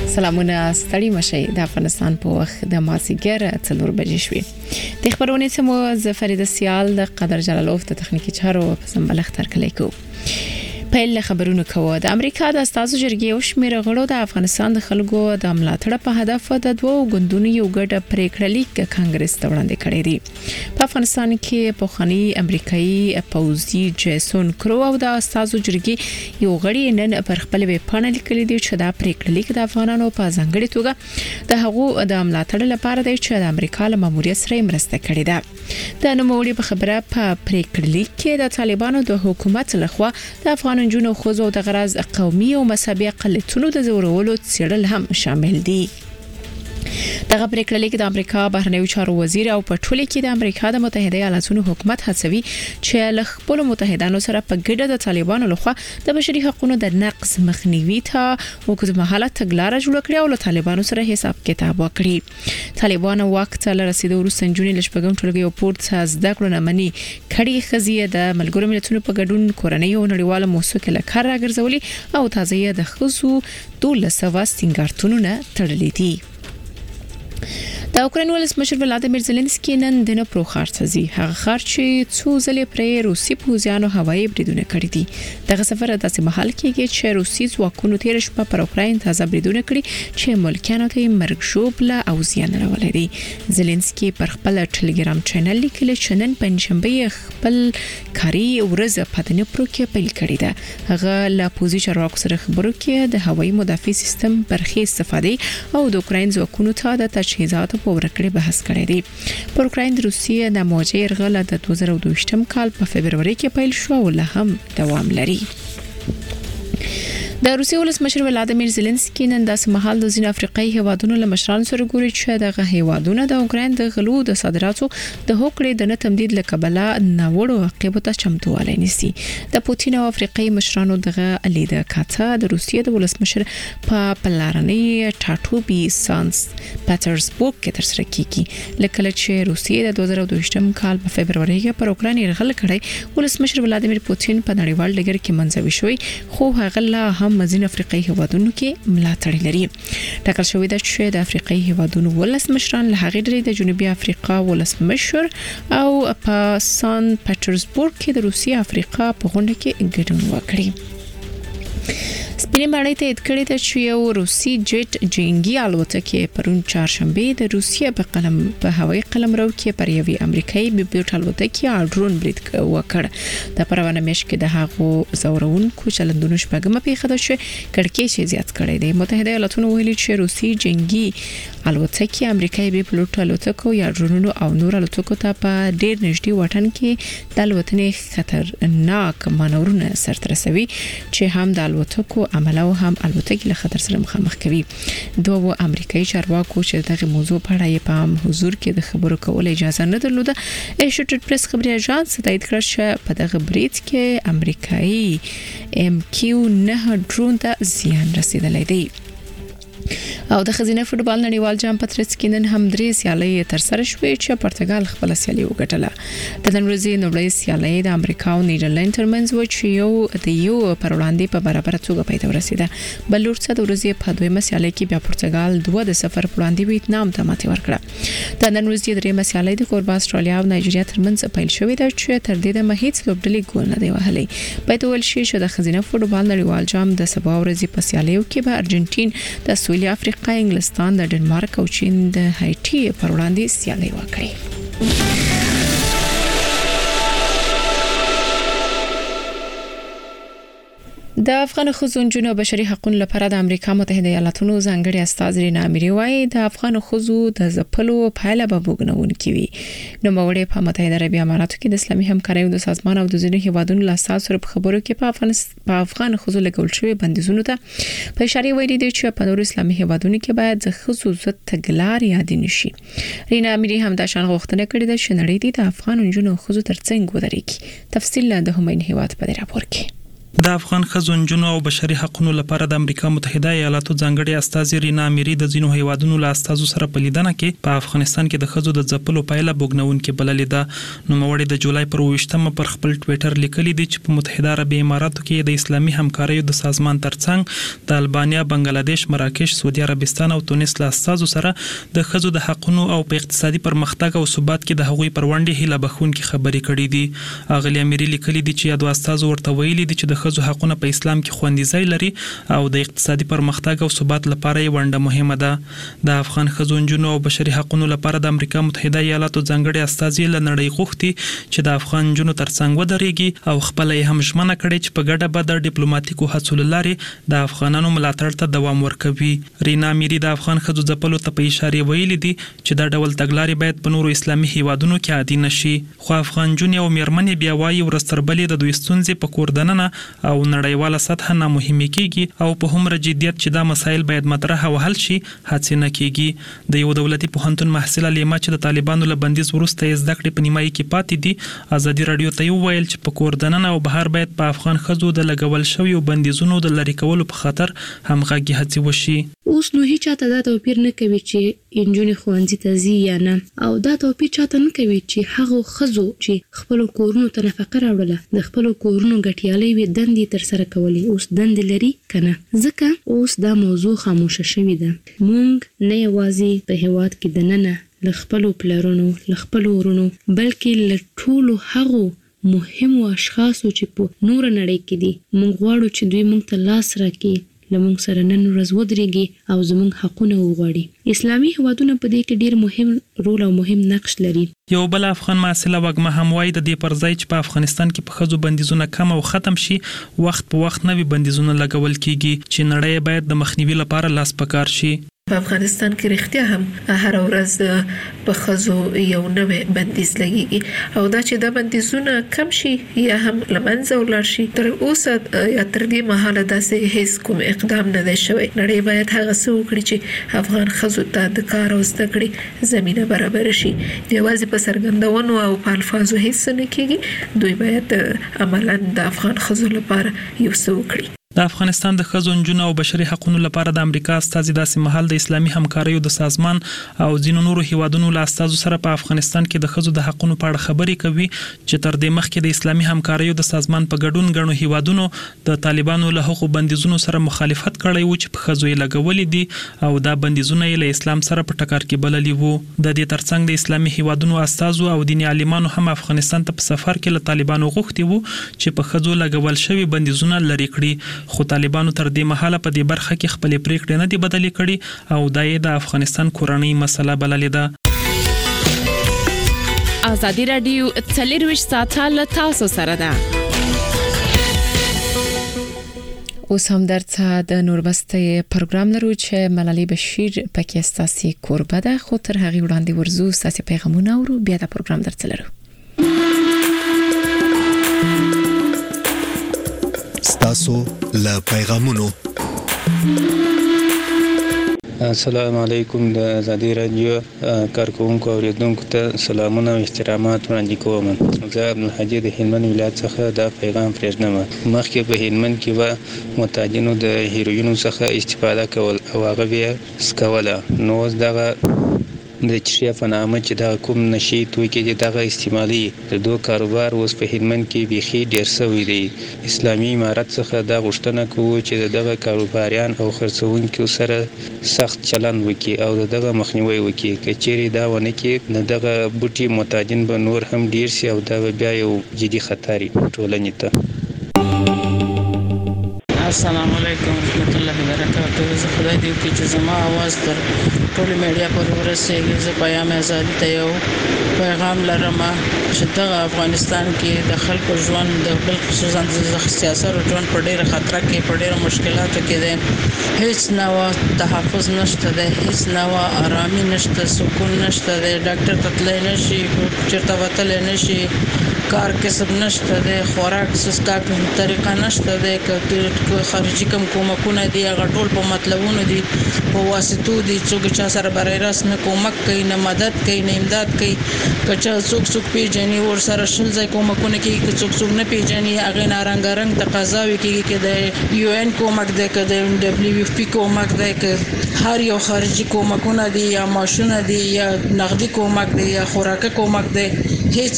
سلامونه ستړي مشي د افغانستان په وخت د مازیګر 4 بجې شوې د خبرونه سمو زفرید سیال د قدر جلالوف د تخنیکی چارو په سمبلغ تر کلیکو په خبرونه کوي د امریکا د استازو جرګې او شمیر غړو د افغانستان د خلکو د ملاتړ په هدف د دوو غوندونو یو ګډ پریکړه لیک کانګرس ته وړاندې کړی دی په افغانستان کې پوخانی امریکایي پوځي جیسون کرو او د استازو جرګې یو غړي نن پر خپل ویب پاڼه لیکلي دي چې دا پریکړه لیک د افغانانو په ځانګړي توګه د هغو د ملاتړ لپاره دی چې د امریکا له ماموریت سره مرسته کړې ده د نوموړي په خبره په پریکړه لیک کې د طالبانو د حکومت لخوا د افغان جنونو خوځو د غرض قومي او مذهبي اقلیتونو د زورولو څېړل هم شامل دي دغه پریکړه لیک د امریکا بهرنیو چارو وزیر او په ټوله کې د امریکا د متحده ایالاتونو حکومت هڅوي چې له خپل متحدانو سره په ګډه د طالبانو لخوا د بشري حقوقو د نقض مخنیوي ته اوږدمهاله تګلارې جوړ کړي او له طالبانو سره حساب کتاب وکړي طالبان وخت له رسیدو وروسته جونې لشپګم ټولګي او پورت زده کړو نه مني کړي خزیه د ملګرو ملتونو په ګډون کورنۍ او نړیواله موسسو له کار راګرځولي او تازه د خزو 1200 سنگارتونونه تړلې دي د اوکراین ولسمشر ولادیمیر زيلنسکي نن د نپرو خارڅزي هغه خار چې څو ځلې پر روسي پوځیانو هوایي بریدونه کړې دي دغه سفر د داسې محل کې چې روسي ځواکونو تیر شپه پر اوکراین تازه بریدونه کړي چې ملکانو ته مرګ ژوبله او زیان راولي دي زيلنسکي پر خپل ټلګرام چینل لیکلی چې نن پنځشنبه خپل کاري ورځ په نپرو کې پیل کړې ده هغه لا پوځي چارواکو سره خبرو کې د هوایي مدافع سیستم برخې استفاده او د اوکراین ځواکونو ته د تجهیزاتو په ورکړې بحث کړی دی پر اوکراین د روسیې د موجه يرغل د 2022 کال په فبرवरी کې پیل شو او له هم دوام لري د روسي ولسمشر ولادیمیر زيلنسکي نن د سمحال د ځین افریقایي هیوادونو له مشرانو سره ګوري چې دغه هیوادونه د اوکراین د غلو د صادراتو د هوکړې د نه تمدید لکبله نوړو عقبو ته چمتووالی نیسي د پوتین او افریقایي مشرانو دغه لیده کاته د روسیې د ولسمشر په پلارنۍ ټاټوبي سانس پټرزبورګ کې ترسره کیږي لکه چې روسیې د 2022 کال په فبرवरी کې پر اوکراین يرغل کړی ولسمشر ولادیمیر پوتین په نړیوال ډګر کې منځوي شوی خو هغه لا مزین افریقایي هیوادونو کې ملاتړ لري ټاکل شوې ده چې د افریقایي هیوادونو ولسمشران له هغې ډلې د جنوبي افریقا ولسمشر او په سان پټرزبورګ کې د روسیې افریقا په غونډه کې ګډون وکړي سپینې ماڼۍ ته اټکړې ده چې یو روسي جټ جنگي الوتکه پرون چهارشنبه د روسیې په هوایي قلمرو کې پر یوې امریکایي بیپیوټ الوتکه ډرون برید وکړ د پروانه مېش کې د هغو زورونکو چلندونو شپږمه پیښه ده چې کړکېچ زیات کړی دی متحده ایالاتونو ویلي چې روسي جنگي الوتکه امریکایي بیپیوټ الوتکو یا ډرونونو او نور الوتکو ته په ډېر نږدې وطن کې د الوتنې خطرناک مانورونه سرته رسوي چې هم د الوتکو عمل او هم الوتکې له خطر سره مخامخ کوي دوه امریکایي چارواکو چې دغه موضوع په اړه په عام حضور کې د خبرو کولو اجازه نه درلوده ایسوسییټډ پریس خبري اژانس تایید کړ چې په دغه برید کې امریکایي MQ-9 ډرون ته زیان رسیدلی دی او د خزینه فوتبال نړیوال جام پترس کې نن هم درې سیالۍ تر سره شوې چې پرتګال خپل سیالي وګټله د نن ورځې نوړې سیالۍ د امریکا او نیدرلند ترمنځ و چې یو پر وړاندې په برابر توګه پای ته ورسیده بل ورڅ د ورځې په دویمه سیالۍ کې بیا پرتګال 2-0 پر وړاندې ویتنام ته ماتې ورکړه د نن ورځې درېمه سیالۍ د کوربه استرالیا او نایجیریا ترمنځ پیل شوې ده چې تر دې د هیڅ لوبډلې ګول نه دی وهلی په توګه شي چې د خزینه فوتبال نړیوال جام د سبا ورځې په سیالیو کې به ارجنټین د سویلي افریقا انګلستان د ډنمارک او چین د هایټي پر وړاندې سیالي وکړي د افغان خزونجونو بشري حقوقو لپاره د امریکا متحده ایالاتونو ځانګړي استاذ رینا اميري وايي د افغان خزو د زپلو پایله به وګڼون کیوي نو موږ په متحده عربي اماراتو کې د اسلامي همکارۍ د سازمان او د ځینو هیوادونو له اساس سره خبرو کې په افغان خزو لګول شوی بندیزونو ته په اشاره ویلي دي چې په نور اسلامي هیوادونو کې باید د خزو زت تګلار یاد نشي رینا اميري هم د شان غوښتنه کړې ده چې نړۍ د افغان جنونو خزو ترڅنګ ودرېږي تفصیل د همین هیواد په راپور کې د افغان ښځو نجونو او بشري حقوقو لپاره د امریکا متحده ایالاتو ځانګړي استازي رینا اميري د ځینو هیوادونو له استازو سره په لیدنه کې په افغانستان کې د ښځو د ځپلو پایله بوګنونکې بللې ده. نوموړي د جولای پر 28مه پر خپل ټوئیټر لیکلي دي چې په متحده عربي اماراتو کې د اسلامي همکاریو د سازمان ترڅنګ د البانیا، بنگلاديش، مراکش، سعودي عربستان او تونس له استازو سره د ښځو د حقوقو او په اقتصادي پرمختګ او ثبات کې د هغوی پر وړاندې هیله بخښونکې خبرې کړې دي. اغلی اميري لیکلي دي چې یادو استازو ورته ویلي دي چې د ښځو حقوقونه په اسلام کې خوندي ځای لري او د اقتصادي پرمختګ او ثبات لپاره یې ونډه مهمه ده. د افغان ښځو نجونو او بشري حقوقو لپاره د امریکا متحده ایالاتو ځانګړي استازي له نړۍ غوښتي چې د افغان نجونو ترڅنګ ودرېږي او خپل یې هم ژمنه کړې چې په ګډه به د ډیپلوماټیکو هڅو له لارې د افغانانو ملاتړ ته دوام ورکوي. رینا اميري د افغان ښځو ځپلو ته په اشاره ویلي دي چې دا ډول تګلارې باید په نورو اسلامي هیوادونو کې عادي نشي. خو افغان نجونې او میرمنې بیا وایي ورستربلې د دوی ستونزې په کور دننه او نړیواله سطح نه مهمه کیږي او په همره جديت چې دا مسایل باید مطرح او حل شي هڅه نه کیږي. د یو دولتي پوهنتون محصله لیما چې د طالبانو له بندیز وروسته یې زده کړې په نیمایي کې پاتې دي ازادي رادیو ته ویل چې په کور دننه او بهر باید په افغان ښځو د لګول شویو بندیزونو د لری کولو په خاطر همغږي هڅې وشي. اوس نو هیڅ چاته دا توپیر نه کوي چې انجونې ښوونځي ته ځي یا نه، او دا توپیر چاته نه کوي چې هغه ښځو چې خپل کورونو ته نفقه راوړله د خپل کورونو ګټیالي وي دندې تر سره کولې اوس دندې لري کنه. ځکه اوس دا موضوع خاموشه شوې ده. مونږ نه یوازې په هیواد کې دننه له خپل پلرونو له خپل ورونو بلکې له ټولو هغو مهمو اشخاصو چې په نور نړۍ کې دي مونږ غواړو چې دوی مونږ ته لاس راکړي، لمونږ سره نن ورځ ودرېږي او زمونږ حقونه وغواړي. اسلامي هیوادونه په دې کې ډیر مهم رول او مهم نقش لري. یو بل افغان محصله وګمه هم وایي د دې پر ځای چې په افغانستان کې په ښځو بندیزونه کم او ختم شي وخت په وخت نوي بندیزونه لګول کیږي چې نړۍ باید د مخنیوي لپاره لاس پکار شي. په افغانستان کې رښتیا هم هر ورځ په ښځو یو نوې بندیز لګیږي او دا چې دا بندیزونه کم شي یا هم لمنځه ولاړ شي تر اوسه یا تر دې مهاله داسې هیڅ کوم اقدام نه دی شوی. نړۍ باید هغه څه وکړي چې افغان ښځو ته د کار او زده کړې زمينه برابر شي. یوازې په څرګندونو او په الفاظو هیڅ نه کیږي، دوی باید عملاً د افغان ښځو لپاره یو څه وکړي. د افغانستان د ښځو نجونو او بشري حقوقو لپاره د امریکا استازي داسې مهال د اسلامي همکاریو د سازمان او ځینو نورو هیوادونو له استازو سره په افغانستان کې د ښځو د حقوقو په اړه خبرې کوي چې تر دې مخکې د اسلامي همکاریو د سازمان په ګډون غنو هیوادونو د طالبانو له حقوقو بندیزونو سره مخالفت کړی و چې په ښځو یې لګولې دي او دا بندیزونه یې له اسلام سره په ټکر کې بللي وو. د دې ترڅنګ د اسلامي هیوادونو استازو او دیني عالمانو هم افغانستان ته په سفر کې له طالبانو غوښتي وو چې په ښځو لګول شوی بندیزونه لري کړي، خو طالبانو تر دې مهاله په دې برخه کې خپل پریکړې نه دي بدلې کړي او دا یې د افغانستان کورنۍ مسله بللې ده. ازادي رادیو 24 ساعته له تاسو سره ده. اوس هم درته د نوربسته پروګرام لرو چې ملالۍ بشیر پکې ستاسي کوربه ده، خو تر هغه وړاندې ورزو ستاسي پیغامونه اورو بیا د پروګرام درته لرو. تاسو له پیغامونو. السلام علیکم. د ازادي رادیو کارکونکو او اوریدونکو ته سلامونه او احترامات وړاندې کوم. زه عبدالحجي د هلمند ولایت څخه دا پیغام پرېږدم. مخکې په هلمند کې به معتادینو د هیروینو څخه استفاده کول او هغه بیا سکوله، نو اوس دغه د چشیا په نامه چې دا کوم نشي توکي چې دغه استعمالي د دوه کاروبار اوس په هلمند کې بيخي ډیر شوی دی. اسلامي امارت څخه دا غوښتنه کوي چې دغه کاروباریان او خرڅونکو سره سخت چلند وکړي او دغه مخنیوي وکړي. کچېری دا ونه کې دغه بوټي معتادین به نور هم ډیر شي او دا بیا یو جدي خطر ټولنې ته. السلام علیکم ورحمت الله وبرکاته. زه خدای دې وکړي چې زما आवाज تر ټول میډیا پر ورسېږي. زه پیغام آزادي ته یو پیغام لرم چې دغه افغانستان کې د خلکو ژوند د بل خصوصا د سیاسي ژوند په ډېر خطر کې په ډېر مشکلاتو کې دي. هیڅ نوع تحفظ نشته ده، هیڅ نوع آرامي نشته، سکون نشته ده. ډاکټر ته تللی نشي، چېرته وتلی نشي، کار کسب نشته د خوراک سسکاپ طریقه نشته د خارجي کومکونه دی هغه ټول په مطلبونو دي په واسطو دي څوک چا سره برای راست نه کومک کوي نه مدد کوي نه امداد کوي کچا څوک پیژني ور سره شل ځای کومکونه کوي څوک نه پیژني هغه نارنګ تقاضاوي کوي کې د یو ان کومک دی کې د دبليو اف پی کومک دی کې هر یو خارجي کومکونه دي یا ماشونه دي یا نقدي کومک دی یا خوراکه کومک دی هیڅ